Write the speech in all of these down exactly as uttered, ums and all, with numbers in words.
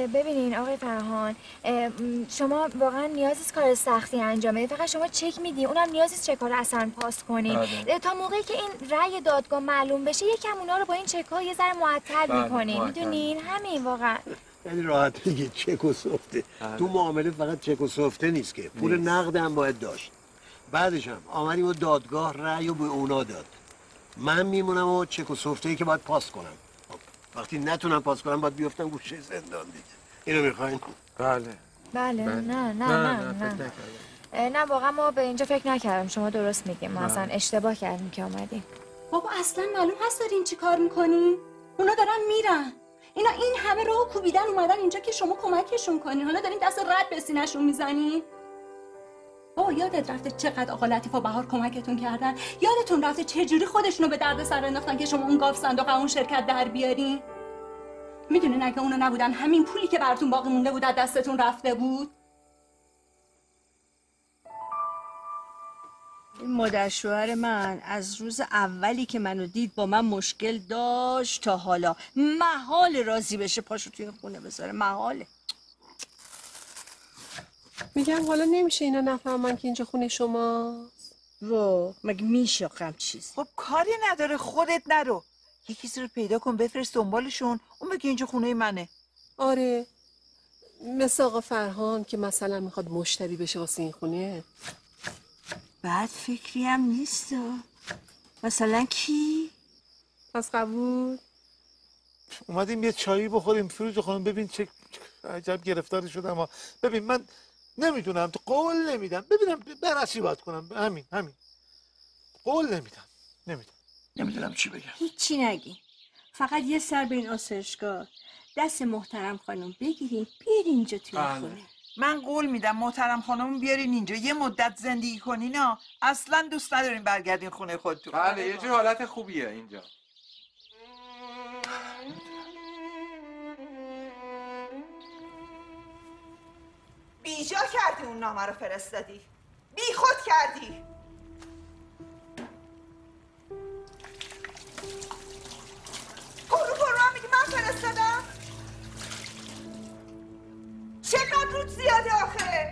ببینین آقای فرهان، شما واقعا نیازی نیست کار سختی انجام بدید، فقط شما چک میدی، اونم نیازی نیست چک‌ها رو اصلا پاس کنین. تا موقعی که این رأی دادگاه معلوم بشه یکم اونا رو با این چک‌ها یه ذره معطل می‌کنین، میدونین؟ همین واقعا. یعنی راحت دیگه چک و سفته. تو معامله فقط چک و سفته نیست که، پول نقد هم باید داشت. بعدش هم آمدیم و دادگاه رأی رو به اونا داد. من میمونم و چک و سفته ای که باید پاس کنم. وقتی نتونم پاس کنم باید بیفتم گوشه زندان دیگه. اینو میخواین؟ بله. بله. نه نه نه نه نه نه واقعا ما به اینجا فکر نکردم. شما درست میگیم، ما اصلا اشتباه کردیم که اومدیم. بابا اصلا معلوم هست دارین چی کار میکنین؟ اونا دارن میرن. اینا این همه راه کوبیدن اومدن اینجا که شما کمکشون کنین. حالا دارین دست رد به سینه‌شون میزنین. بابا یادت رفته چقدر آقا لطیف و بهار کمکتون کردن؟ یادتون رفته چه جوری خودشونو به درد سر انداختن که شما اون گاف صندوق اون شرکت در بیارین؟ میدونین اگه اونا نبودن همین پولی که براتون باقی مونده بود از دستتون رفته بود؟ این مادر شوهر من از روز اولی که منو دید با من مشکل داشت تا حالا محال راضی بشه پاشو توی خونه بذاره، محاله. میگم حالا نمیشه اینا نفهمن که اینجا خونه شماست؟ وا مگه میشه خم چیز؟ خب کاری نداره، خودت نرو، یه کسی رو پیدا کن بفرست دنبالشون، اون بگه اینجا خونه منه. آره مثل آقا فرهان که مثلا میخواد مشتری بشه واسه این خونه. بعد فکری هم نیست. مثلا کی؟ پس قبول؟ اومدیم یه چایی بخوریم فروز خانم، ببین چه عجب گرفتاری شدم. اما ببین من نمیدونم، تو قول نمیدم، ببینم بررسی باید کنم، همین همین قول نمیدم نمیدم نمیدونم چی بگم. هیچی نگی، فقط یه سر به این آسایشگاه دست محترم خانم بگیریم بیارین اینجا توی خونه. من قول میدم محترم خانم بیارین اینجا یه مدت زندگی کنین ها، اصلا دوست ندارین برگردین خونه خودتون. بله یه جور حالت خوبیه اینجا. بیجا کردی اون نامه رو فرستادی، بی خود کردی. پرو پرو هم میگی من فرستادم؟ چقدر رود زیاده آخه.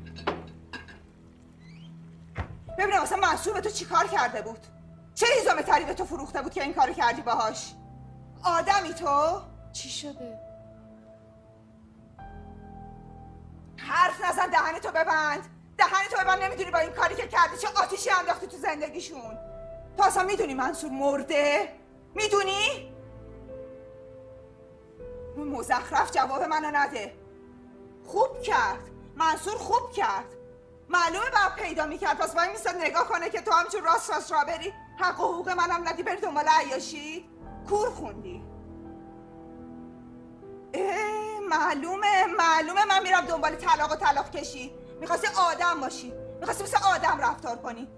ببینم اصلا منصور به تو چی کار کرده بود؟ چه هیزم تری به تو فروخته بود که این کارو کردی باهاش؟ آدمی تو؟ چی شده؟ حرف نزن، دهنتو ببند، دهنتو ببند. نمیدونی با این کاری که کردی چه آتیشی انداختی تو زندگیشون. تو اصلا میدونی منصور مرده؟ میدونی؟ مزخرف جواب منو نده. خوب کرد منصور، خوب کرد. معلومه باید پیدا میکرد، پس باید میستاد نگاه کنه که تو همچون راست راست را بری، حق و حقوق منم ندی، بری دنبال عیاشی. کور خوندی. اه معلومه معلومه من میرم دنبال طلاق و طلاق کشی. میخواستی آدم باشی، میخواستی مثل آدم رفتار کنی.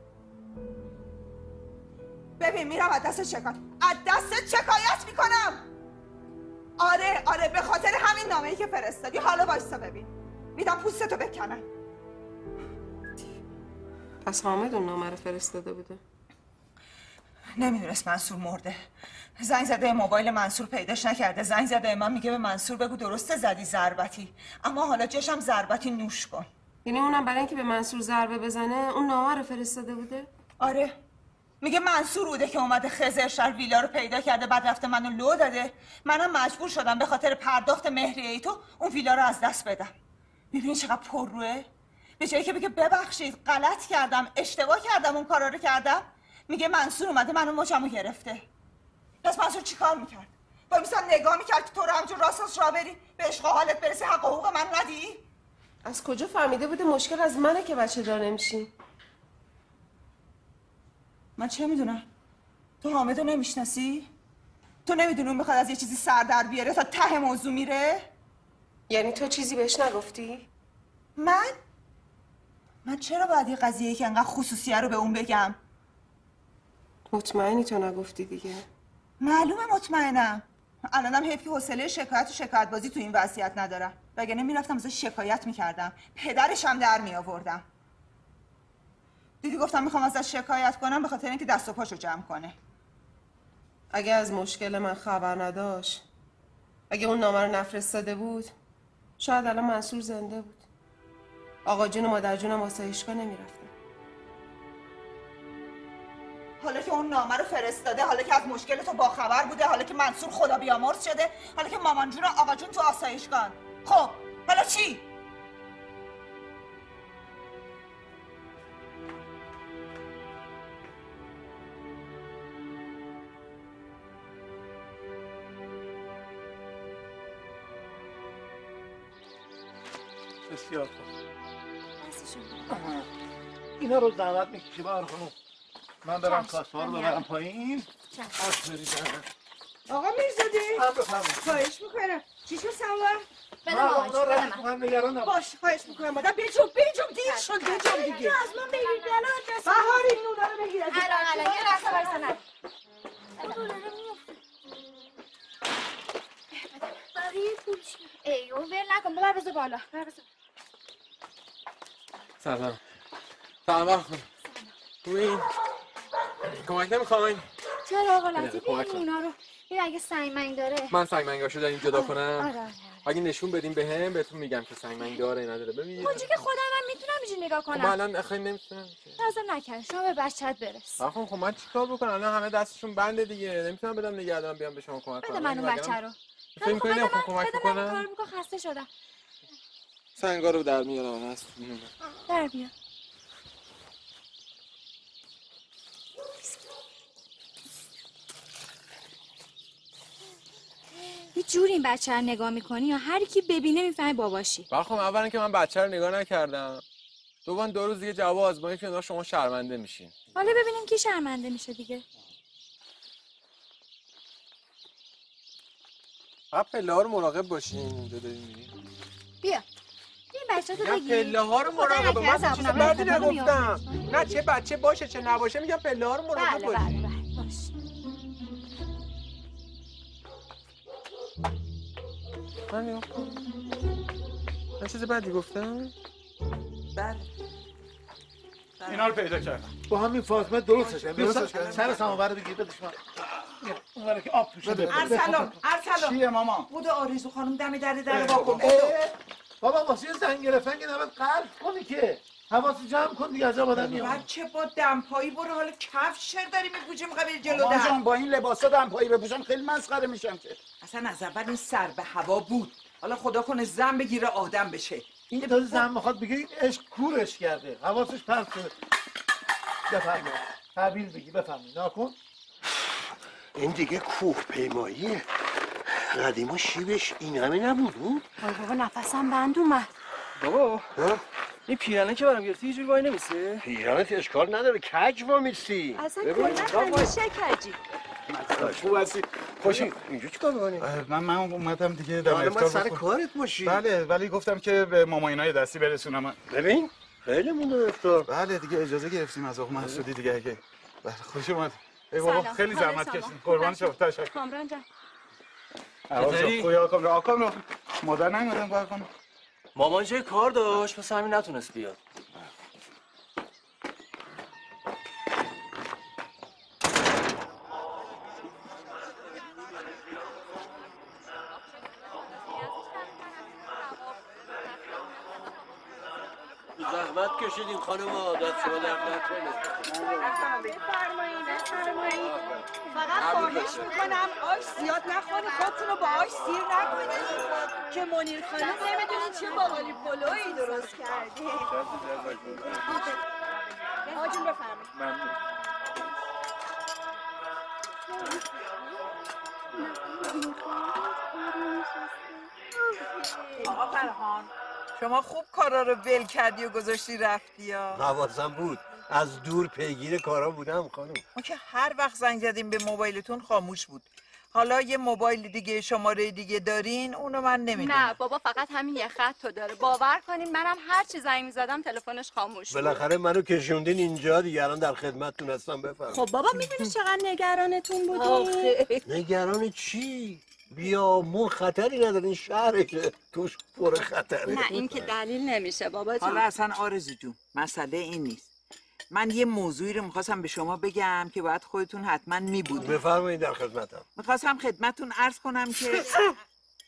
ببین میرم از دست شکایت از دست شکایت میکنم. آره آره به خاطر همین نامه‌ای که فرستادی. حالا وایسا ببین، میدم پوستتو بکنم. پس حامد اون نامه رو فرستاده بوده؟ نمیدونست منصور مرده. زنگ زده موبایل منصور پیداش نکرده. زنگ زده من میگه به منصور بگو درسته زدی ضربتی، اما حالا جاشم ضربتی نوش کن. یعنی اونم برای اینکه به منصور ضربه بزنه اون نامه رو فرستاده بوده؟ آره میگه منصور بوده که اومده خزر شهر ویلا رو پیدا کرده، بعد رفته منو لو داده. منم مجبور شدم به خاطر پرداخت مهریه تو اون ویلا رو از دست بدم. میبینی چقدر پرروه؟ به جایی که بگه ببخشید غلط کردم اشتباه کردم اون کارا رو کردم، میگه منصور اومده منو مچمو گرفته. پس منصور چیکار میکرد؟ با میسان نگاه میکرد که تو رو همجور راست را بری به عشق و حالت برسی، حق و حقوق من ندی؟ از کجا فهمیده بوده مشکل از منه که بچه دار نمیشین؟ من چه میدونم؟ تو حامدو نمیشناسی؟ تو نمیدونی اون میخواد از یه چیزی سر در بیاره تا ته موضوع میره؟ یعنی تو چیزی بهش نگفتی؟ من؟ من چرا باید یه قضیه‌ای که انقدر خصوصیه رو به اون بگم؟ مطمئنی تو نگفتی دیگه؟ معلومه مطمئنم. الانم حیف که حوصله شکایت و شکایت بازی تو این وضعیت ندارم، وگرنه میرفتم ازش شکایت میکردم، پدرشم در میآوردم. دیدی گفتم میخوام ازش شکایت کنم به خاطر اینکه دست و پاشو جمع کنه. اگه از مشکل من خبر نداشت اگه اون نامه رو نفرستاده بود شاید الان منصور زنده بود. آقا جون و مادر جونم آسایشگاه نمیرفتن. حالا که اون نامه رو فرستاده، حالا که از مشکل تو باخبر بوده، حالا که منصور خدا بیامرز شده، حالا که مامان جون و آقا جون تو آسایشگاه، خب حالا چی؟ بسیار خوب. اینا رو زحمت میکشی بهار خانم. من برم کاسه ها رو ببرم پایین. آش بریزم. آقا میرزاده من بفهمم. خواهش میکنم. چی شد سوار؟ بده مامان جون، بده من. نگران نباش. باش خواهش میکنم مادر بجم بجم دیر شد بجم دیگه. از من بگیر دلان دست. بهار این نونا رو بگیر از این. الان الان یه لحظه وایسا نه. بقیه پولش. ای اون ول نکن، ببر بذار بالا. ببر بذار. سلام. سلام خانم. خوبی؟ کمک نمیخواین؟ چرا آقا لطیف کمک این اونا رو ببین اگه سنگمنگ داره. من سنگمنگاشو داریم جدا کنم. آره آره. اگه نشون بدیم بهم بهتون میگم که سنگمنگ داره نداره. ببین. اونجا که خودم هم میتونم اینجوری نگاه کنم. خب الان اخی نمیتونم. لازم نکن شما به بچت برس. آخه خب من چیکار بکنم؟ الان همه دستشون بنده دیگه. نمیتونم بدم نگهدارم بیام به شما کمک کنم. بده من اون بچه رو. فکر می‌کنی نمیخوام کمک بده من بکنم؟ کار میکنم خسته شدم. سنگا رو در میارم هست. در بیا. یه جوری این بچه رو نگاه میکنی یا هر کی ببینه میفهمه باباشی. خب اولا که من بچه رو نگاه نکردم. دوباره دو روز دیگه جواب آزمایش میاد شما شرمنده میشین. حالا ببینیم کی شرمنده میشه دیگه. فقط پله ها رو مراقب باشین اینجا داریم میریم. بیا. این بچه تو بگیر. پله ها رو مراقب. من چیز بدی نگفتم. نه چه بچه باشه چه نباشه میگم پله ها رو مراقب بله باشین. بله بله باش. من من چیز بدی گفتم؟ بله. اینا رو پیدا کردم. با همین فاطمه درستش کردم. سر سماور بگیر بدش من. اون که آب توشه بده. ارسلان ارسلان چیه مامان؟ بود آرزو خانم دم در در واکن. بابا واسه زنگ گرفتن که نباید قلب کنی که. حواس جمع کن دیگه عجب آدم میاد. بچه با دمپایی برو حالا کفش چرا داری میپوشی میخوای جلو مامان در؟ جان با این لباسا دمپایی بپوشم خیلی مسخره میشم که. اصلا از اول این سر به هوا بود. حالا خدا کنه زن بگیره آدم بشه. این که تازه زن میخواد بگه این عشق کورش کرده. حواسش پرت شده. بفرمایید. تحویل بگی بفرمایید. ناکن. این دیگه کوه پیماییه. قدیما شیبش این همه نبود. آی بابا نفسم بند اومد. بابا این پیرنه که برام گرفتی یه جوری وای نمیسته؟ پیرنت اشکال نداره کج وا میسی. اصلا کلا همیشه کجی. خوب هستی؟ خوشی اینجا چیکار می‌کنی؟ من من اومدم دیگه دم حالا افطار من سر بخور. کارت باشی. بله ولی گفتم که به مامایینای دستی برسونم. ببین خیلی مونده افطار. بله دیگه اجازه گرفتیم از آقا مسعودی دیگه اگه بله خوش اومد. ای بابا سلام. خیلی حال زحمت شما. کشیدین. قربان شما تشکر. کامران جان. چطوری؟ خوبی آقا رو آقا رو مادر نمیادم کار کنم. مامان جای کار داشت پس همین نتونست بیاد. زحمت کشیدین خانم‌ها دست شما درد نکنه. بفرمایید بفرمایید. فقط خواهش میکنم آش زیاد نخورید خودتون رو با آش سیر نکنید که منیر خانم نمیدونید چه باقالی پلویی درست کرده. آقا جون بفرمایید. ممنون. آقا فرهان شما خوب کارا رو ول کردی و گذاشتی رفتی ها. حواسم بود از دور پیگیر کارا بودم خانم. ما که هر وقت زنگ زدیم به موبایلتون خاموش بود. حالا یه موبایل دیگه شماره دیگه دارین اونو من نمیدونم. نه بابا فقط همین یه خط تو داره. باور کنین منم هر چی زنگ می‌زدم تلفنش خاموش بود. بالاخره منو کشوندین اینجا دیگه الان در خدمتتون هستم بفرمایید. خب بابا میدونی چقدر نگرانتون بودیم؟ نگران چی؟ بیامون خطری نداره این شهره توش پر خطره. نه این که دلیل نمیشه بابا جان. حالا اصلا آرزو جون مسئله این نیست. من یه موضوعی رو میخواستم به شما بگم که باید خودتون حتما میبودید. بفرمایید در خدمتم. میخواستم خدمتتون عرض کنم که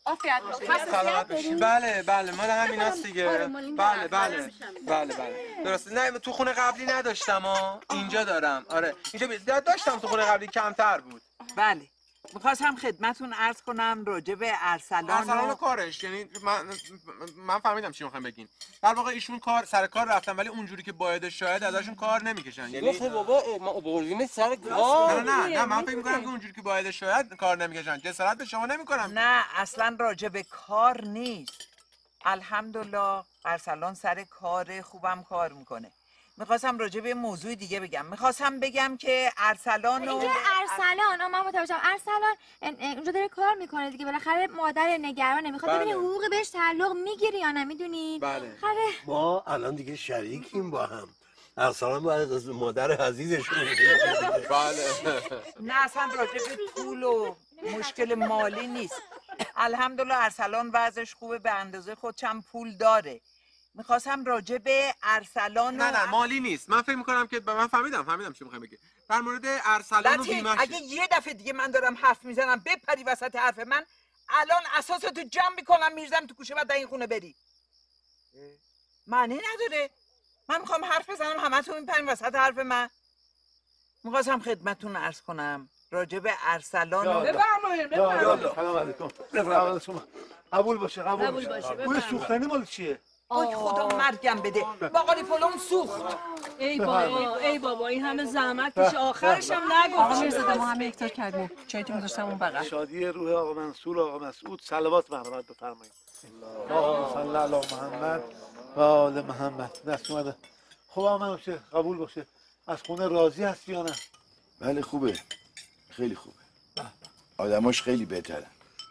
عافیت باشید. سلامت باشید. بله بله مال همیناست دیگه. بله بله بله بله درسته. نه تو خونه قبلی نداشتم ها، اینجا دارم. آره اینجا داشتم، تو خونه قبلی کمتر بود. بله میخواستم خدمتون عرض کنم راجع به ارسلان ارسلان و کارش، یعنی من من فهمیدم چی میخوام بگین. در واقع ایشون کار سر کار رفتن ولی اونجوری که باید شاید ازشون کار نمیکشن. یعنی بابا ما آوردیم سر کار. نه نه نه من فکر میکنم که اونجوری که باید شاید کار نمیکشن. جسارت به شما نمیکنم. نه اصلا راجع به کار نیست. الحمدلله ارسلان سر کار خوبم کار میکنه. میخواستم راجع به موضوع دیگه بگم. میخواستم بگم که ارسلان و اینجا ارسلان آ من متوجهم. ارسلان اونجا داره کار میکنه دیگه، بالاخره مادر نگرانه، میخواد ببینه حقوق بهش تعلق میگیره یا نمیدونی. بله. خره ما الان دیگه شریکیم با هم. ارسلان باید از مادر عزیزشون بله. نه اصلا راجع به پول و مشکل مالی نیست. الحمدلله ارسلان وضعش خوبه، به اندازه خودشم پول داره. میخواستم راجع به ارسلان نه نه مالی نیست. من فکر میکنم که من فهمیدم فهمیدم چی میخوام بگی. در مورد ارسلان و بیمه‌ش اگه یه دفعه دیگه من دارم حرف میزنم بپری وسط حرف من، الان اساساتو جمع میکنم میرزم تو کوچه بعد این خونه بری. معنی نداره. من میخوام حرف بزنم همتون میپرین وسط حرف من. میخواستم خدمتتون عرض کنم راجع به ارسلان و بفرمایید بفرمایید. سلام علیکم. بفرمایید شما. قبول باشه قبول, قبول باشه. بوی سوختنی مال چیه؟ وای خدا مرگم بده. باقالی پلوم سوخت. ای بابا ای بابا این همه زحمت کش آخرش هم نگفت. آقا میرزاده ما همه اکتار کردیم. چایتون گذاشتم اون بغل. شادی روح آقا منصور آقا مسعود صلوات مرحمت بفرمایید. اللهم صل علی محمد و آل محمد. دست اومده. خب آقا باشه قبول باشه. از خونه راضی هستی یا نه؟ بله خوبه. خیلی خوبه. آدماش خیلی بهترن.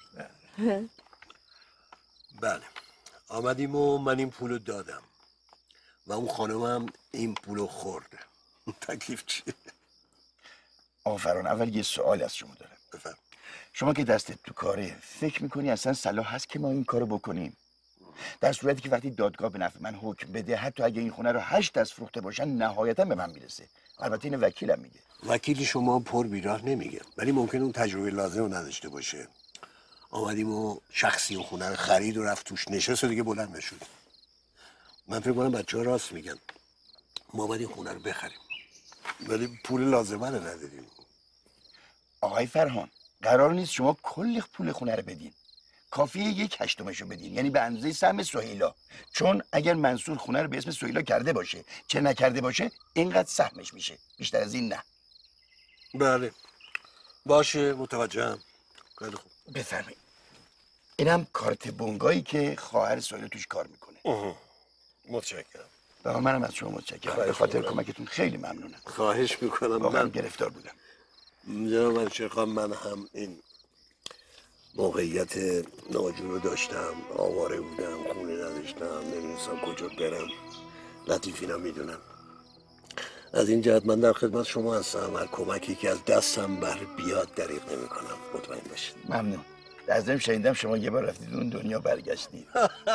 بله آمدیم و من این پولو دادم و اون خانمم این پولو خورده. تکلیف چیه؟ آقا فران اول یه سوال از شما دارم. بفرم. شما که دستت تو کاره فکر میکنی اصلا صلاح هست که ما این کارو بکنیم؟ در صورتی که وقتی دادگاه به نفع من حکم بده حتی اگه این خونه رو هشت دست فروخته باشن نهایتا به من میرسه. البته این وکیلم میگه. وکیل شما پر بیراه نمیگه ولی ممکنه اون تجربه لازم رو نداشته باشه. آمدیم و شخصی اون خونه رو خرید و رفت توش نشست و دیگه بلند نشد. من فکر کنم بچه ها راست میگن. ما باید این خونه رو بخریم ولی پول لازمه رو نداریم. آقای فرهان قرار نیست شما کل پول خونه رو بدین. کافیه یک هشتمشو بدین، یعنی به اندازه سهم سهیلا. چون اگر منصور خونه رو به اسم سهیلا کرده باشه چه نکرده باشه اینقدر سهمش میشه، بیشتر از این نه. بله باشه متوجهم. خیلی خوب بفرمایید. اینم کارت بونگایی که خواهر سهیلا توش کار میکنه. اوه. متشکرم. و منم از شما متشکرم. به خاطر کمکتون خیلی ممنونم. خواهش میکنم. واقعا من گرفتار بودم. جناب منشر خان من هم این موقعیت ناجور رو داشتم، آواره بودم، خونه نداشتم، نمیدونستم کجا برم. لطیفینم میدونم. از این جهت من در خدمت شما هستم. هر کمکی که از دستم بر بیاد دریغ نمی کنم. مطمئن باشید. ممنون. در ضمن شنیدم شما یه بار رفتید اون دنیا برگشتید.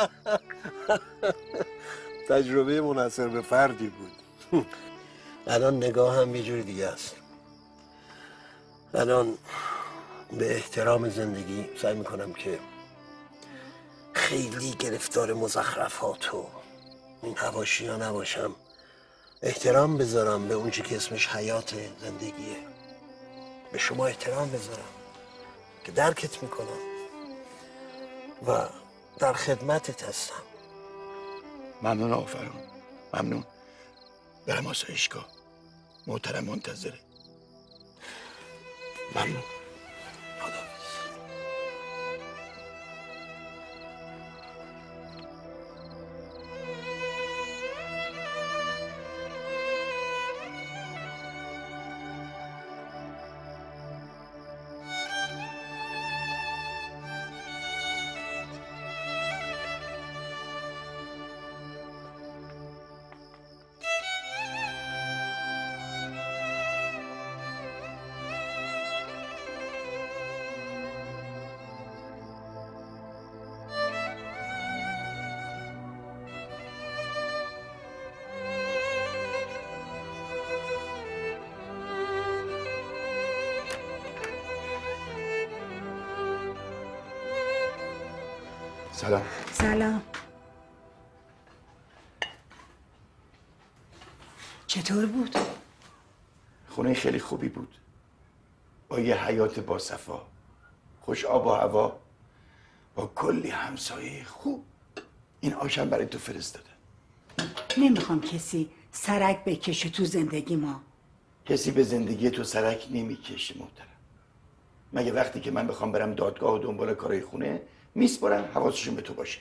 تجربه منحصر به فردی بود. الان نگاه هم یه جوری دیگه است. الان به احترام زندگی سعی میکنم که خیلی گرفتار مزخرفات و این حواشی ها نباشم. احترام بذارم به اون چی که اسمش حیات زندگیه. به شما احترام بذارم که درکت میکنم و در خدمتت هستم. ممنون آقا فرهان. ممنون. برم آسایشگاه. محترم منتظره. ممنون. سلام. سلام. چطور بود؟ خونه خیلی خوبی بود. با یه حیات باصفا، خوش آب و هوا، با کلی همسایه خوب. این آشم برای تو فرستادم. نمیخوام کسی سرک بکشه تو زندگی ما. کسی به زندگی تو سرک نمیکشه محترم. مگه وقتی که من بخوام برم دادگاه و دنبال کارهای خونه میسپرن حواسشون به تو باشه.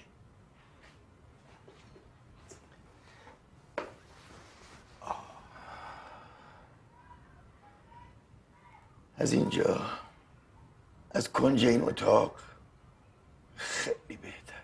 از اینجا، از کنج این اتاق خیلی بهتر.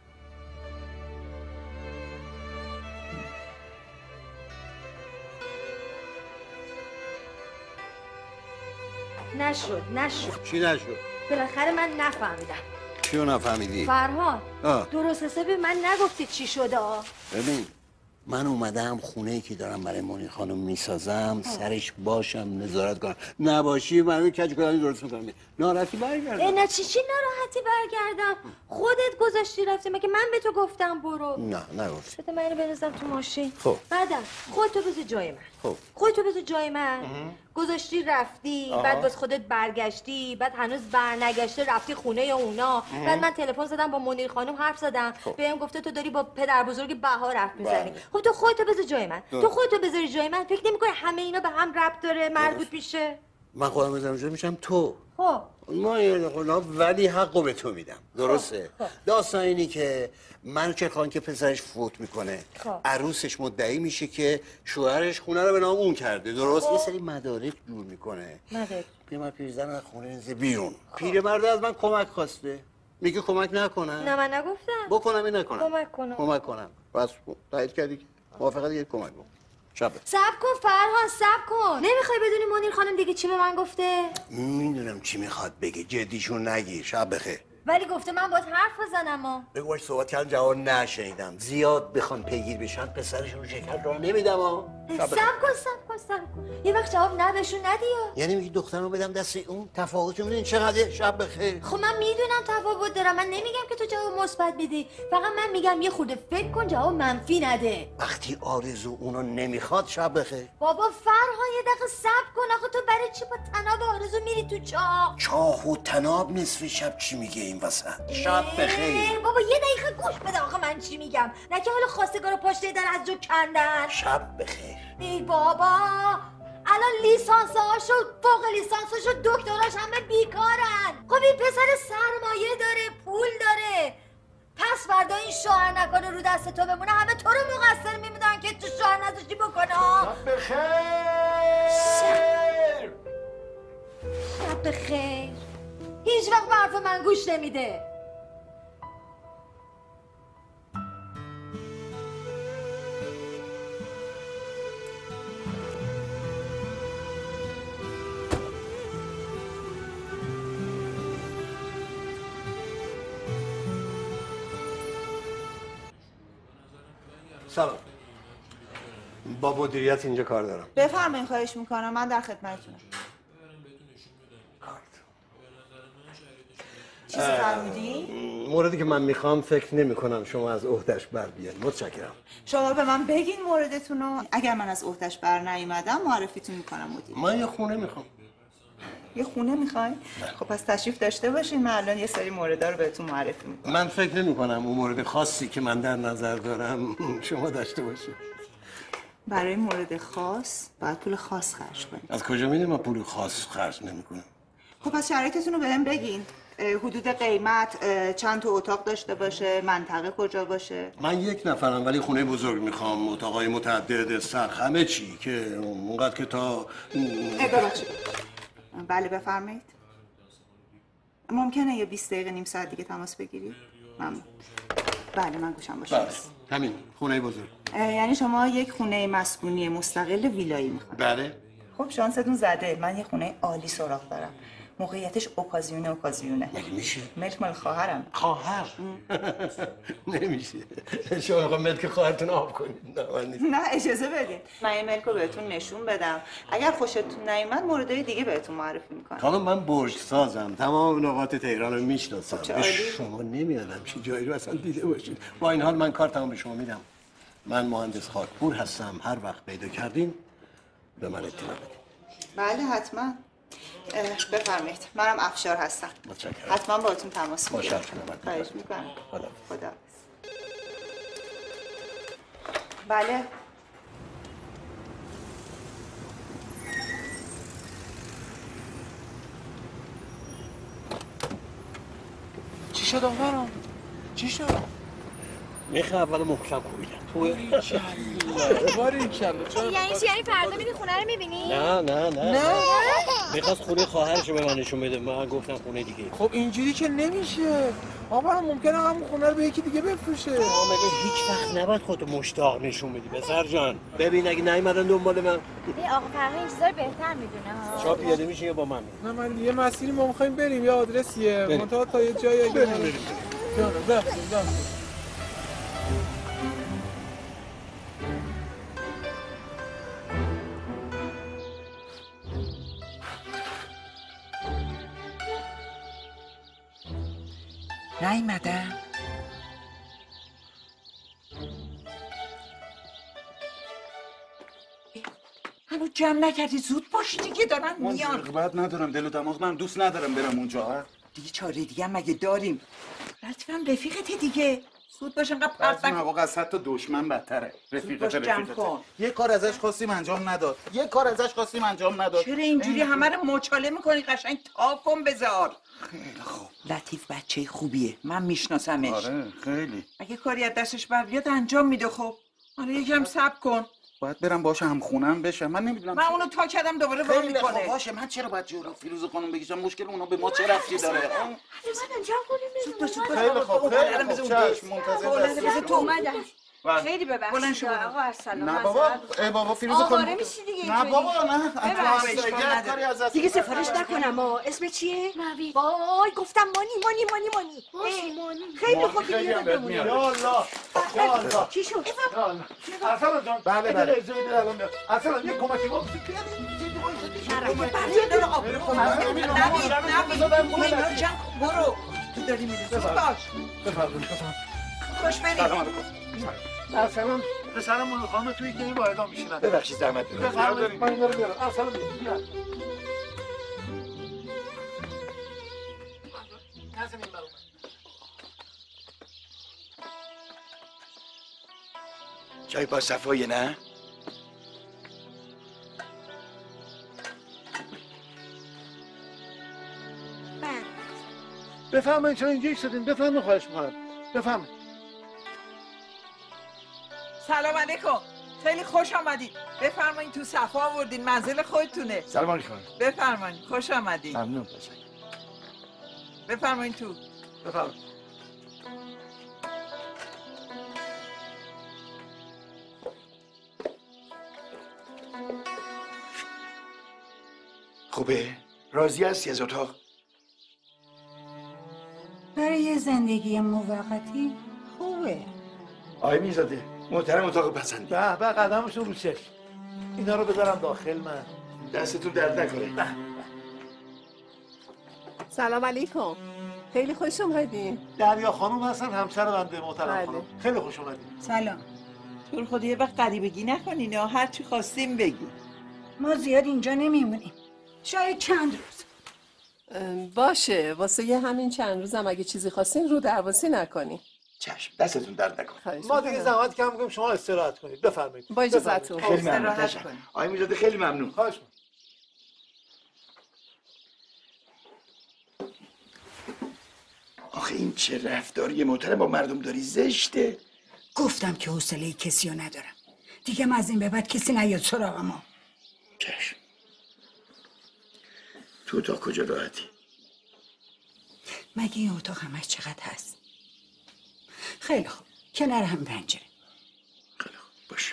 نشد نشد. چی نشد؟ بالاخره من نفهمیدم. چیو نفهمیدی؟ فرهاد آه. درست حسابی من نگفتی چی شده. ببین من اومدم خونه ای که دارم برای مونی خانم میسازم سرش باشم نظارت کنم، نباشی من کج کلانی درست میکنم. ناراحتی برگردم. نه چی چی ناراحتی برگردم؟ خودت گذاشتی رفتی، مگه من به تو گفتم برو؟ نه نگفتی. بده منو بنزم تو ماشین. خب بعدم خودتو بذار جای من. خب خودتو بذار جای من. گذاشتی رفتی، آها. بعد باز خودت برگشتی، بعد هنوز برنگشته رفتی خونه اونا. بعد من تلفن زدم با منیر خانم حرف زدم، خب. بهم گفته تو داری با پدر بزرگ بهار حرف میزنی. بله. خب تو خودتو بذار جای من. دو. تو خودتو بذاری جای من، فکر نمی‌کنی همه اینا به هم ربط داره، مربوط میشه؟ من خودم بذارم جا میشم تو. خب ما یه خدا ولی حقو به تو میدم. درسته؟ خب. داستان اینی که من چه خان که پسرش فوت میکنه خب. عروسش مدعی میشه که شوهرش خونه رو به نام اون کرده. درست؟ خب. یه سری مدارک جور میکنه. مدارک. پیرمرد پیرزن از خونه نزه بیرون. پیرمرد از من کمک خواسته. میگه کمک نکنم. نه من نگفتم. بکنم این نکنم. کمک کنم. کمک کنم. بس تایید کردی که موافقت دیگه کمک بکن. شب. صبر کن فرهان، صبر کن. نمیخوای بدونی منیر خانم دیگه چی به من گفته؟ میدونم چی میخواد بگه، جدیشون نگیر. شب بخیر. ولی گفته من باید حرف بزنم. ها بگو باش صحبت کردم جواب نشنیدم. زیاد بخوان پیگیر بشن پسرشون رو شکر راه نمیدم. ها صبر کن صبر کن صبر کن. یه وقت جواب نه بهشون ندیا. یعنی میگی دخترمو بدم دست اون؟ تفاوت میدونی چقدره؟ شب بخیر. خب من میدونم تفاوت دارم، من نمیگم که تو جواب مثبت بدی، فقط من میگم یه خورده فکر کن جواب منفی نده. وقتی آرزو اونو نمیخواد شب بخیر. بابا فرهان یه دقیقه صبر کن. آخه تو برای چی با تناب آرزو میری تو چاه؟ چاه و تناب نصف شب چی میگه این وسط؟ شب بخیر. بابا یه دقیقه گوش بده آخه من چی میگم. نه که حالا خواستگار رو پشت در از جو کندن. شب بخیر. ای بابا الان لیسانس هاشو فوق لیسانسشو دکتراش همه بیکارن. خب این پسر سرمایه داره، پول داره. پس فردا این شوهر نکنه رو دست تو بمونه، همه تو رو مقصر میمیدن که تو شوهر نذاشتی بکنه. شب بخیر. شب بخیر. هیچ وقت به حرف من گوش نمیده. سلام. با مدیریت اینجا کار دارم. بفرمایید خواهش میکنم، من در خدمتتونم. چیزی فرمودی؟ موردی که من میخوام فکر نمی کنم شما از عهدهش بر بیاین. متشکرم. شما به من بگین موردتون رو، اگر من از عهدهش بر نیومدم معرفیتون میکنم مدیر. من یه خونه میخوام. یه خونه میخواین؟ خب پس تشریف داشته باشین، من الان یه سری موردا رو بهتون معرفی میکنم. من فکر نمی کنم اون مورد خاصی که من در نظر دارم شما داشته باشید. برای مورد خاص باید پول خاص خرج کنید. از کجا میدونی من پول خاص خرج نمیکنم؟ خب پس شرایطتون رو بهم بگین. حدود قیمت، چند تا اتاق داشته باشه، منطقه کجا باشه. من یک نفرم ولی خونه بزرگ میخوام، اتاقای متعدد، سقف، همه چی که اونقدر که تا ببخشید. بله بفرمایید. ممکنه یه بیست دقیقه نیم ساعت دیگه تماس بگیرید؟ ممنون. بله من گوشم باشه. بله همین خونه بزرگ. یعنی شما یک خونه مسکونی مستقل ویلایی میخواید؟ بله. خب شانستون زده، من یه خونه عالی سراغ دارم. موقعیتش اوکازیونه اوکازیونه. مگه میشه؟ ملک مال خواهرم. خواهر؟ نمیشه. شما میخوام ملک خواهرتون آب کنید. نه اجازه بدین. من این ملک رو بهتون نشون بدم. اگر خوشتون نیومد موردهای دیگه بهتون معرفی میکنم. خانم من برج سازم. تمام نقاط تهران رو میشناسم. خب شما نمیادم چی جایی رو اصلا دیده باشید. با این حال من کارتمو به شما میدم. من مهندس خاکپور هستم. هر وقت پیدا کردین به من اطلاع بدید. بله حتما. بفرمایید. منم افشار هستم. متشکرم. حتما باهاتون تماس میگیرم. متشکرم. خواهش میکنم. خدا. خدا. بله. چی شد آقا؟ چی شد؟ میخه اول محکم کوبیدم. یعنی چی؟ یعنی فردا میری خونه رو میبینی؟ نه نه نه نه میخواست خونه خواهرشو به من نشون بده. من گفتم خونه دیگه. خب اینجوری که نمیشه. آقا ممکنه همون خونه رو به یکی دیگه بفروشه. مگه هیچ وقت نباید خودتو مشتاق نشون بدی پسر جان. ببین اگه نیومدن دنبال من. این آقا فرقی این چیزا رو بهتر میدونه ها. شما پیاده میشین یا با من؟ نه من یه مسیری ما می‌خوایم بریم یه آدرسیه. منتها تا یه جایی اگه بریم بریم. جان بخیر جان. نیومدن؟ هنوز جمع نکردی زود باش دیگه دارن میان. من رغبت ندارم دل و دماغ من دوست ندارم برم اونجا. دیگه چاره دیگه هم مگه داریم؟ لطفاً رفیقت دیگه زود باش انقدر پرت بعضی نکن. مواقع از حتی دشمن بدتره. رفیقت رفیقت. یه کار ازش خواستیم انجام نداد. یه کار ازش خواستیم انجام نداد. چرا اینجوری همه رو مچاله میکنی؟ قشنگ تاب کن بذار. خیلی خوب. لطیف بچه خوبیه. من میشناسمش. آره خیلی. اگه کاری از دستش بر بیاد انجام میده. خب آره یکم صبر کن. باید برم باشه هم خونم بشه. من نمیدونم. من اونو تا کردم دوباره وا خیلی میکنه. خوب باشه. من چرا باید جلو فیروز خانم بگیشم؟ مشکل اونا به ما چه رفتی داره؟ من انجام کنیم. خیلی خوب خیلی خوب. چشم منتظر هستم. تو اومدن. خیلی بلند ببخشید شو. آقا ارسلان. نه بابا ای بابا فیروز خانم. آواره میشی دیگه. نه بابا نه. ببخشید. کاری از دست دیگه سفارش نکنم ما. اسم چیه؟ نوید. وای گفتم مانی مانی مانی مانی. باشه مانی. خیلی خوب دیگه بمونی. یا الله یا الله. چی شد؟ یا الله. ارسلان جان. بله بله. ارسلان یه کمکی ما برو تو داری میری زود باش. بفرمایید. خوش بریم. سلام علیکم. ارسلان پسرم اون خانم توی گلی واحدا میشینن. ببخشید زحمت بدید. بفرمایید من اینا رو بیارم. ارسلان بیا. چای با صفایی نه؟ بفرمایید چرا اینجا ایستادین؟ بفرمایید خواهش می‌کنم. بفرمایید. سلام علیکم. خیلی خوش آمدید. بفرمایید تو صفا آوردین منزل خودتونه. سلام علیکم. بفرمایید خوش آمدید. ممنون باشم. بفرمایید تو. بفرمایید. خوبه؟ راضی هستی از اتاق؟ برای یه زندگی موقتی خوبه. آقای میرزاده محترم اتاق پسندی. به به قدمشون رو چشم. اینا رو بذارم داخل من. دستتون درد نکنه. سلام علیکم. خیلی خوش اومدین. دریا خانم هستن همسر بنده محترم خانم. خیلی خوش اومدین. سلام. تو خدا یه وقت غریبگی نکنین ها هر چی خواستیم بگی. ما زیاد اینجا نمیمونیم. شاید چند روز. باشه واسه یه همین چند روزم اگه چیزی خواستین رو درواسی نکنین. چشم دستتون درد نکنه. ما دیگه زحمت کم می‌کنیم شما استراحت کنید. بفرمایید. با اجازهتون. خیلی ممنون. آقای میرزاده خیلی ممنون. خواهش می‌کنم. آخه این چه رفتاری محترم با مردم داری؟ زشته. گفتم که حوصله کسی رو ندارم. دیگه من از این به بعد کسی نیاد سراغ ما. چشم. تو اتاق کجا راحتی؟ مگه این اتاق همش چقدر هست؟ خیلی خوب. کنار هم پنجره. خیلی خوب. باشه.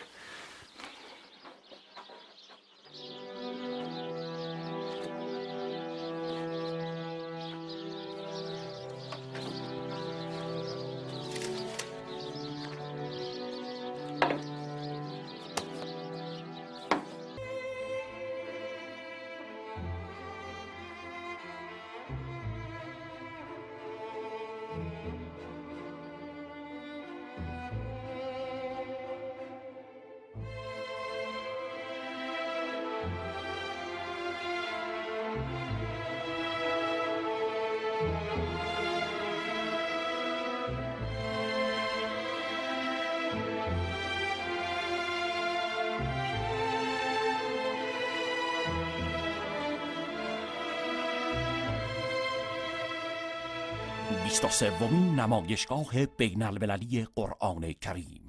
بیست و سومین نمایشگاه بین المللی قرآن کریم.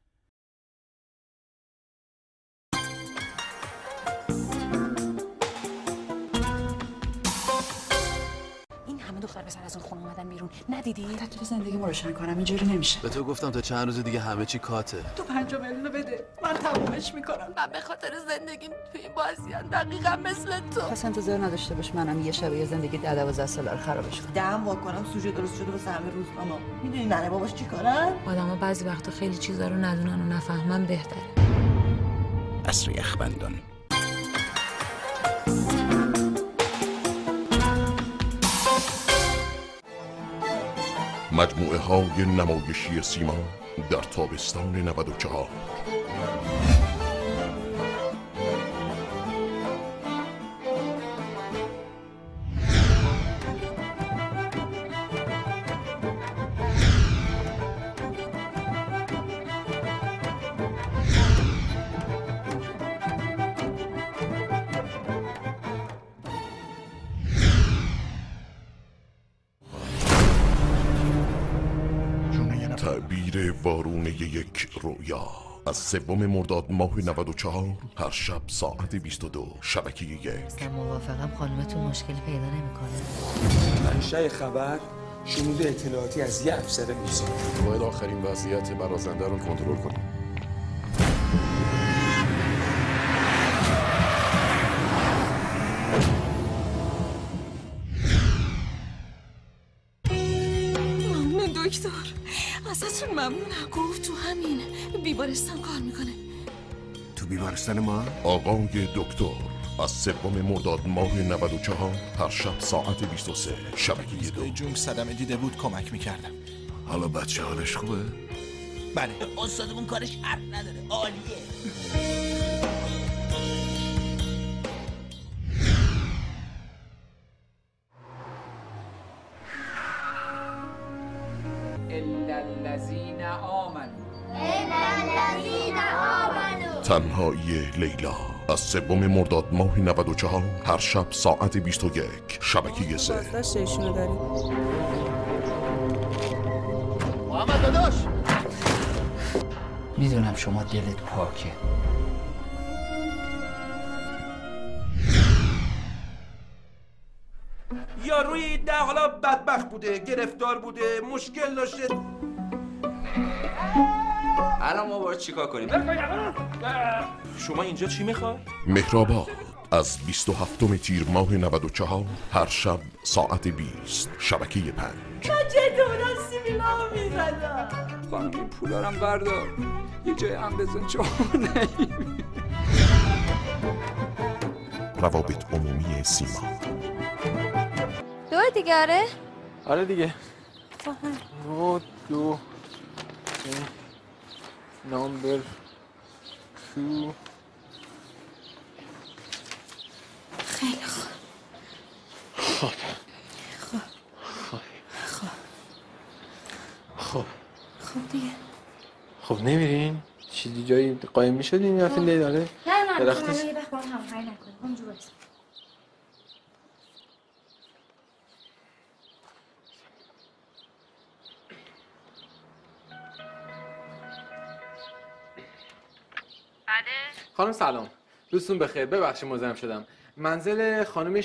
این همه دختر پسر از اون خونه اومدن بیرون، ندیدی؟ تا تو زندگی ما روشن کنم اینجوری نمیشه. به تو گفتم تا چند روز دیگه همه چی کاته. تو پنجاه میلیون بده من تمومش میکنم. من به خاطر زندگیم توی این بازیان دقیقا مثل تو. پس انتظار نداشته باش منم یه شب یه زندگی ده دوازده ساله رو خرابش کنم. دهم واکنم سوژه درست شده واسه همه روزنامه. میدونی ننه باباش چیکارن؟ آدما بعضی وقتا خیلی چیزا رو ندونن و نفهمن بهتره. عصر یخبندان. مجموعه های نمایشی سیما در تابستان نود و چهار. تعبیر وارونه یک رویا از سوم مرداد ماه نود و چهار هر شب ساعت بیست و دو شبکه یک. من موافقم خانومتون مشکلی پیدا نمیکنه. منشأ خبر شنود اطلاعاتی از یه افسر میشه. باید آخرین وضعیت برازنده رو کنترل کنیم. دکتر ازتون ممنونم. گفت تو همین بیمارستان کار میکنه. تو بیمارستان ما؟ آقای دکتر از سوم مرداد ماه نود و چهار هر شب ساعت بیست و سه شبکه دو. جون صدمه دیده بود کمک میکردم. حالا بچه حالش خوبه؟ بله. استادمون کارش حرف نداره. عالیه. الذین آمنوا الذین آمنوا. تنهایی لیلا از سوم مرداد ماه نود و چهار هر شب ساعت بیست و یک شبکه سه. بازداشت ایشونو داریم. محمد داداش، میدونم شما دلت پاکه. یا روی ده حالا بدبخت بوده، گرفتار بوده، مشکل داشته. الان ما باید چیکار کنیم؟ شما اینجا چی میخوای؟ مهرآباد از بیست و هفتم تیر ماه نود و چهار هر شب ساعت بیست شبکه پنج. من جدو بودم سیبیلا میزدم. خانم این پولارم بردار، یه جای هم بزن چون نیم. روابط عمومی سیما. دو دیگه آره؟ آره دیگه. رو دو نمبر تو. خیلی خوب. خب خب خب خب خب خب دیگه. خب نمیرین؟ چیزی جایی قایم میشدین یا فیلم داره؟ نه نه نه درختی یه وقت با هم همکاری نکنیم. اونجا باش. خانم سلام، دوستون بخیر. ببخشید مزاحم شدم. منزل خانم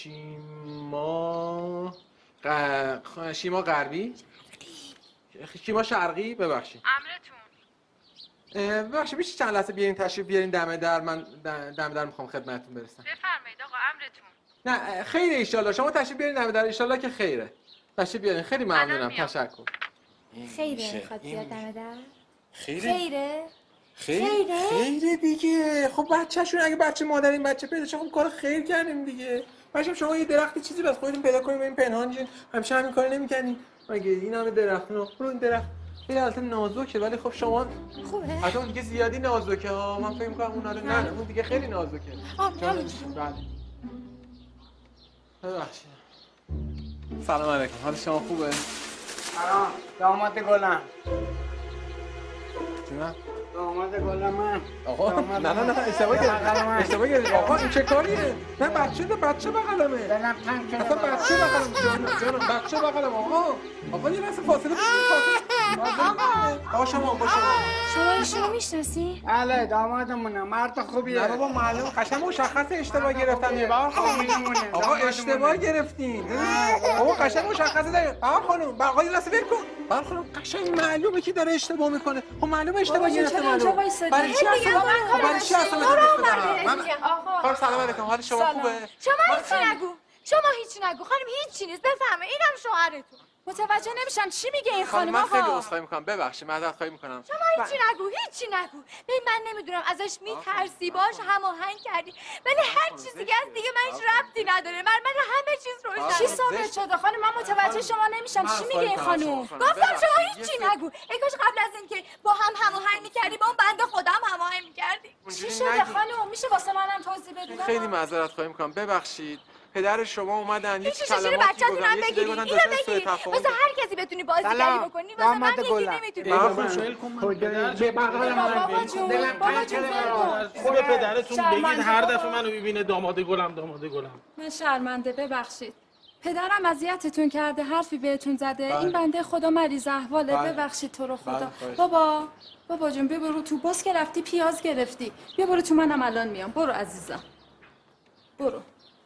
شیما ق... شیما غربی؟ شیما شرقی؟ ببخشید. امرتون. ببخشید میشه چند لحظه بیارین تشریف بیارین دم در؟ من دم در میخوام خدمتتون برسم. بفرمایید آقا، امرتون. نه خیره ایشالله. شما تشریف بیارین دم در ایشالله که خیره. تشریف بیارین. خیلی ممنونم. تشکر. خیره میخواد بیاد دم در؟ خیره؟ خیره؟ خیره؟ خیره دیگه. خب بچه‌شون اگه بچه مادر این بچه پیدا شه خب کار خیر کردیم دیگه. باشم شما یه درختی چیزی بس خودتون پیدا کنین این پنهانجین. همیشه همین کارو نمی‌کنین. مگه این همه درخت رو رو این درخت خیلی البته نازکه ولی خب شما خوبه. حتی اون دیگه زیادی نازکه ها. من فکر می‌کنم اون آره نه اون دیگه خیلی نازکه. آه بله. ببخشید. سلام علیکم. حال شما خوبه؟ سلام. داماد گلم. جونم؟ داماد گلم من. آقا نه نه نه اشتباه کردی. اشتباه کردی. آقا این چه کاریه؟ نه بچه ده بچه بغلمه. دلم تنگ شده. اصلا بچه بغلم جانم جانم بچه بغلم آقا. آقا یه لحظه فاصله بگیرید. آقا شما با شما. شما ایشونو میشناسی؟ بله دامادمونه. مرد خوبیه. نه بابا معلومه قشنگ مشخص اشتباه گرفتن دیگه. آقا اشتباه گرفتین. آقا قشنگ مشخصه داره. بابا خانم آقا یه لحظه ول کن. بابا خانم قشنگ معلومه که داره اشتباه میکنه. خب معلومه اشتباه گرفته معلومه. برای چی اصلا برای چی اصلا من خانم سلام علیکم. حال شما خوبه؟ شما هیچی نگو. شما هیچی نگو. خانم هیچی نیست. بفهمه اینم شوهرتون. متوجه نمیشم چی میگه این خانم آقا؟ من خیلی عذرخواهی میکنم. ببخشید معذرت خواهی میکنم. شما هیچی نگو. هیچی نگو. ببین من نمیدونم ازش میترسی باش هماهنگ کردی. ولی هر چیزی که از دیگه من هیچ ربطی نداره. من من همه چیز روشن. چی ثابت شده خانم؟ من متوجه شما نمیشم. چی میگه این خانم؟ گفتم شما هیچی نگو. ای کاش قبل از اینکه با هم هماهنگ میکردی با اون بنده خودم هماهنگ میکردی. چی شده خانم؟ میشه واسه منم توضیح بدید؟ خیلی معذرت خواهی میکنم. ببخشید. پدر شما اومدن یه کلماتی بچه‌تون هم بگیرید. اینو بگیرید. واسه هر کسی بتونی بازیگری بکنی. واسه من یکی نمیتونی. بابا شیل کن من پدر به بغل من بابا جون بابا جون خوبه پدرتون بگید هر دفعه منو ببینه داماد گلم داماد گلم. من شرمنده ببخشید. پدرم اذیتتون کرده حرفی بهتون زده. این بنده خدا مریض احواله. ببخشید تو رو خدا. بابا بابا جون بیا برو تو باز که رفتی پیاز گرفتی. بیا برو تو منم الان میام. برو عزیزم. برو.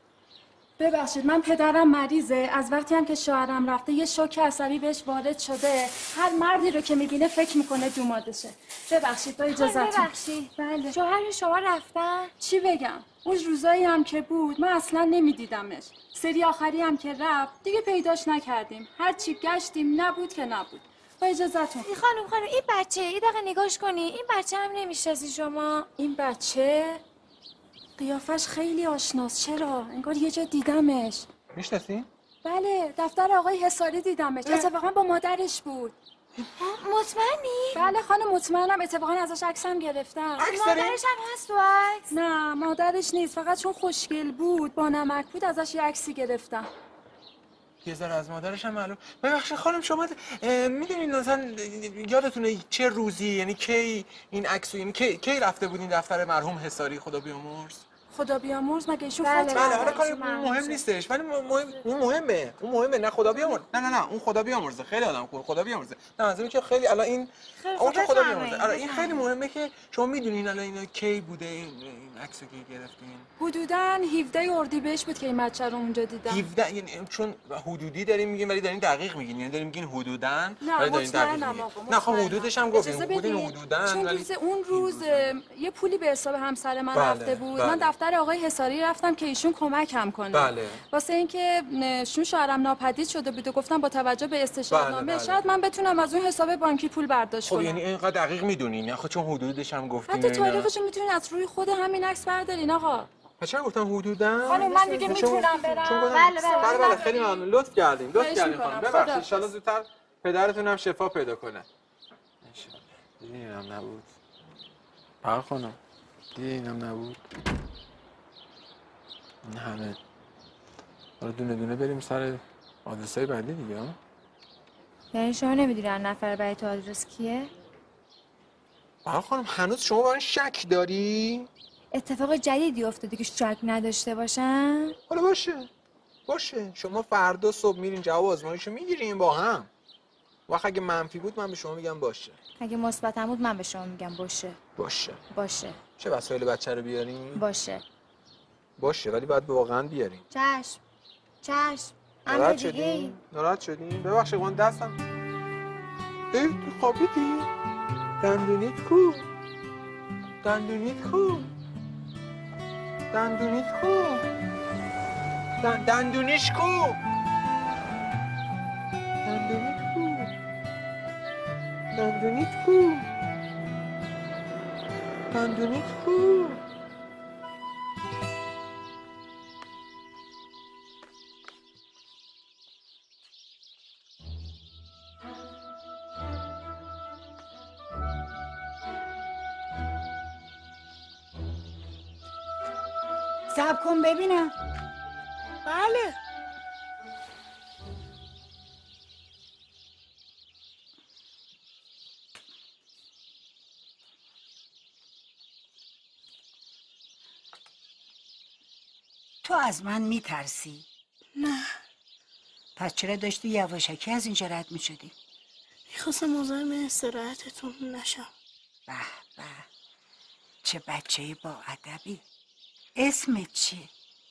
ببخشید من پدرم مریضه. از وقتی هم که شوهرم رفته یه شوک عصبی بهش وارد شده. هر مردی رو که میبینه فکر میکنه دومادشه. ببخشید با اجازهتون. ببخشید. بله. شوهر شما رفتن؟ چی بگم؟ اون روزایی هم که بود من اصلا نمیدیدمش. سری آخری هم که رفت دیگه پیداش نکردیم. هر چی گشتیم نبود که نبود. با اجازهتون. این خانم خانم این بچه یه دقیقه نگاش کنی. این بچه هم نمیشناسی شما؟ این بچه قیافش خیلی آشناست. چرا؟ انگار یه جا دیدمش. میشناسی؟ بله دفتر آقای حساری دیدمش. اتفاقا با مادرش بود. مطمئنی؟ بله خانم مطمئنم. اتفاقا ازش عکسم گرفتم. مادرش هم هست تو عکس؟ نه مادرش نیست. فقط چون خوشگل بود با نمک بود ازش یه عکسی گرفتم. یه ذره از مادرش هم معلوم. ببخشید خانم شما میدونین مثلا یادتونه چه روزی یعنی کی این عکسو یعنی کی کی رفته بودین دفتر مرحوم حساری خدا بیامرز؟ خدا بیامرز مگه ایشون بله فوت بله حالا کاری مهم نیستش ولی مهم اون مهمه اون مهمه نه خدا بیامرز نه نه نه اون خدا بیامرزه خیلی آدم خوبه خدا بیامرزه نه منظورم که خیلی الان این اون که خدا بیامرزه آره این خیلی مهمه که شما میدونین الان اینا کی بوده این این عکسو که گرفتین حدوداً هفده اردیبهشت بود که این بچه رو اونجا دیدم. هفده یعنی چون حدودی داریم میگیم ولی دارین دقیق میگین یعنی داریم میگین حدوداً ولی دارین دقیق میگین نه خب حدودش هم گفتیم بودین حدوداً چون روز اون روز یه پولی به حساب همسر من رفته بود. من دفتر آقای حساری رفتم که ایشون کمکم کنه. بله. واسه اینکه شون شوهرم ناپدید شده بود و گفتم با توجه به استشاره‌نامه شاید من بتونم از اون حساب بانکی پول برداشت کنم. خب یعنی اینقدر دقیق میدونین آخه چون حدودش هم گفتین حتی تاریخش میتونین از روی خود همین عکس بردارین آقا. چرا گفتم حدوداً؟ خانم من دیگه میتونم برم. بله بله بله خیلی ممنون لطف کردیم لطف کردیم خانم ببخشید ان شاء الله زودتر پدرتون هم شفا پیدا کنه. دیگه اینم نبود. بله خانم. دیگه اینم نبود. این همه. حالا دونه دونه بریم سر آدرسای بعدی دیگه ها. یعنی شما نمیدونن نفر بعدی تو آدرس کیه؟ بله خانم هنوز شما با این شک داری؟ اتفاق جدیدی افتاده که شک نداشته باشن؟ حالا باشه باشه شما فردا صبح میرین جواب آزمایشو میگیرین با هم وقت اگه منفی بود من به شما میگم باشه اگه مثبت بود من به شما میگم باشه باشه باشه چه وسایل بچه رو بیارین؟ باشه باشه ولی باید واقعا بیارین چشم چشم ناراحت شدین؟ ناراحت شدین؟ ببخشید من دستم ای تو خوابیدی؟ دندونیت کو؟ دندونیت کو؟ دندونیت کو؟ دندونیش کو؟ دندونیت کو؟ دندونیت کو؟ دندونیت کو؟ صبر کن ببینم. بله. تو از من میترسی؟ نه. پس چرا داشتی یواشکی از اینجا رد میشدی؟ میخواستم مزاحم استراحتتون نشم. به به، چه بچه با ادبی. اسمت چیه؟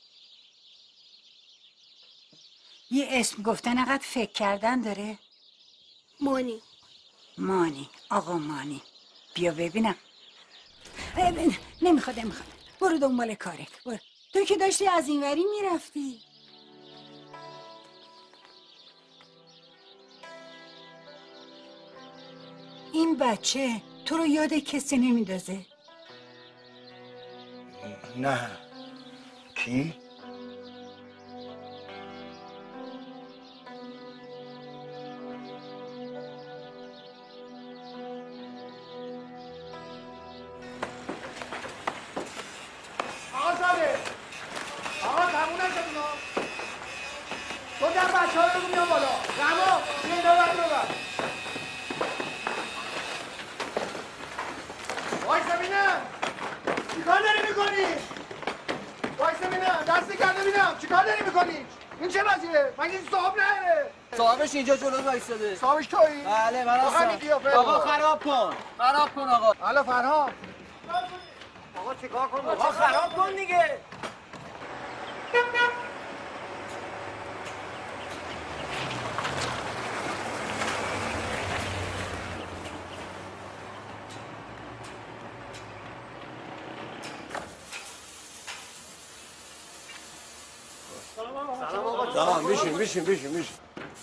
یه اسم گفتن انقدر فکر کردن داره؟ مانی. مانی، آقا مانی. بیا ببینم. نمیخواد نمیخواد برو دنبال کارت، برو. تو که داشتی از اینوری میرفتی. این بچه تو رو یاد کسی نمیندازه؟ نه. کی؟ آقا زاده، آقا تموم نشد اونا. تو در بچه ها رو بگو بیان بالا. رما بیا اینا رو بر ببر. وایسا بینم چیکار داری میکنی؟ وایسا بینم دستی کرده بینم چیکار داری میکنی؟ این چه وضعیه؟ مگه این صاحب نهره؟ صاحبش اینجا جلو وایساده. صاحبش تویی؟ بله من هستم. آقا خراب کن خراب کن آقا. حالا فرهام آقا چیکار کن؟ آقا خراب کن دیگه. سلام. میشین میشین میشین میشین.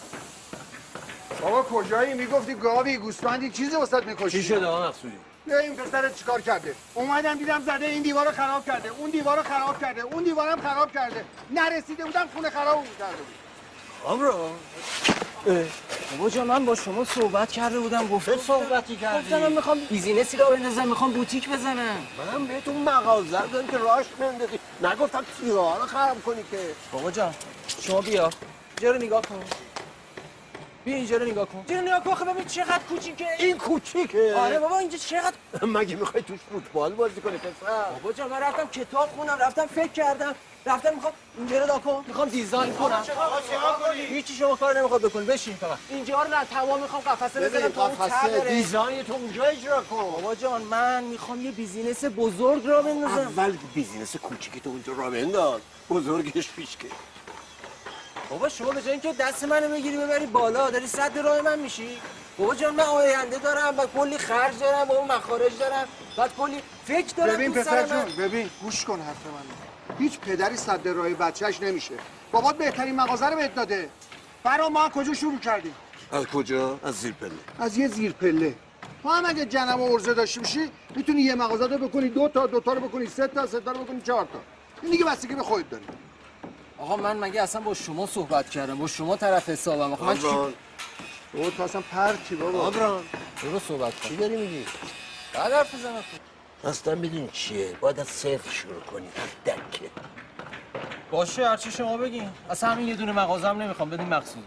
بابا کجایی؟ میگفتی گاوی گوسفندی چیزی واسط میکشی. چی شده آقا مقصودی؟ نه این پسرت چیکار کرده؟ اومدم دیدم زده این دیوارو خراب کرده، اون دیوارو خراب کرده، اون دیوارم خراب کرده. نرسیده بودم خونه خراب کرده بود. آبرو بابا جان من با شما صحبت کرده بودم. گفتم صحبتی کردی؟ گفتم من میخوام بیزینسی را بندازم، میخوام بوتیک بزنم. من بهتون مغازه دادم که راش بندازی، نگفتم دیوارو خراب کنی که. بابا جان شما بیا اینجا رو نگاه کن. بیا اینجا رو نگاه کن. اینجا رو نگاه کن ببین چقدر کوچیکه. این کوچیکه؟ آره بابا اینجا چقدر. مگه میخوای توش فوتبال بازی کنی پسر؟ بابا جان من رفتم کتاب خوندم، رفتم فکر کردم، رفتم میخوام اینجا رو نگاه کن، میخوام دیزاین کنم. آقا چیکار کنی؟ هیچی شما کار نمیخواد بکنی، بشین فقط. اینجا رو نه تمام میخوام قفسه بزنم تا اون ته بره. دیزاین تو اونجا اجرا کن. بابا جان من میخوام یه بیزینس بزرگ را بندازم. اول بیزینس کوچیکی تو اونجا را بنداز، بزرگش پیش که. بابا شما به جای اینکه دست منو بگیری ببری بالا داری صد راه من میشی. بابا جان من آینده دارم، بعد کلی خرج دارم، با اون مخارج دارم، بعد کلی فکر دارم. ببین پسر جون ببین گوش کن حرف منو. هیچ پدری صد راه بچهش نمیشه. بابات بهترین مغازه رو بهت داده. برا ما کجا شروع کردیم؟ از کجا؟ از زیر پله. از یه زیر پله. تو هم اگه جنم و ارزه داشته باشی میتونی یه مغازه رو بکنی دو تا، دو تا رو بکنی سه تا، سه تا رو بکنی چهار تا. این دیگه بستگی به خودت داره. آقا من مگه اصلا با شما صحبت کردم؟ با شما طرف حسابم. آقا من چی؟ بابا تو اصلا پرتی بابا. آبران برو صحبت کن. چی داری میگی؟ بعد حرف بزنم. اصلا میدونی چیه؟ باید از صفر شروع کنی، از دکه. باشه هرچی شما بگین. اصلا همین یه دونه مغازه‌ام نمیخوام، بدین مقصودی.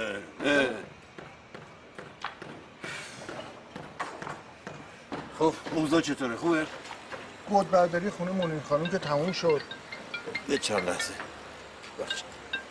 خب اوضاع چطوره؟ خوبه؟ گود برداری خونه منیر خانم که تموم شد. یه چند لحظه باشه.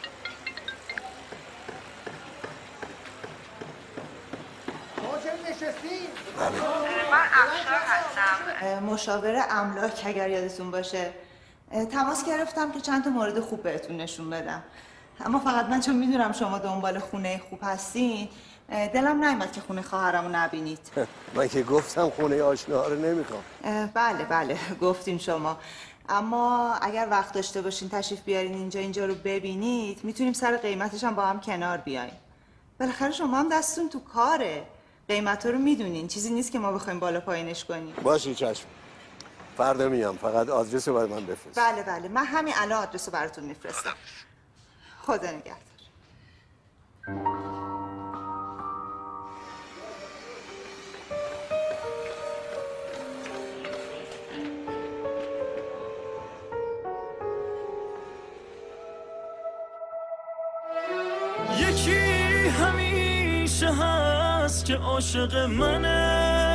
من افشار هستم، مشاور املاک اگر یادتون باشه. تماس گرفتم که چند تا مورد خوب بهتون نشون بدم، اما فقط من چون میدونم شما دنبال خونه خوب هستین دلم نیامد که خونه خواهرمو نبینید. من که گفتم خونه آشناها رو نمیخوام. بله بله گفتین شما، اما اگر وقت داشته باشین تشریف بیارین اینجا اینجا رو ببینید میتونیم سر قیمتش هم با هم کنار بیایم. بالاخره شما هم دستتون تو کاره، قیمت رو میدونین، چیزی نیست که ما بخوایم بالا پایینش کنیم. باشه چشم، فردا میام، فقط آدرس رو برای من بفرست. بله بله من همین الان آدرس رو براتون میفرستم. خدا نگهدار. یکی همیشه هست که عاشق منه